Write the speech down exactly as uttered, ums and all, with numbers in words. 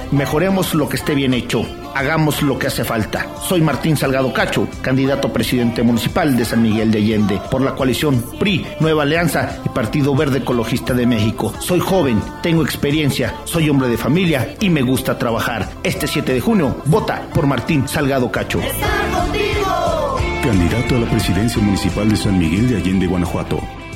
Mejoremos lo que esté bien hecho. Hagamos lo que hace falta. Soy Martín Salgado Cacho, candidato a presidente municipal de San Miguel de Allende por la coalición P R I, Nueva Alianza y Partido Verde Ecologista de México. Soy joven, tengo experiencia, soy hombre de familia y me gusta trabajar. Este siete de junio, vota por Martín Salgado Cacho. Candidato a la presidencia municipal de San Miguel de Allende, Guanajuato.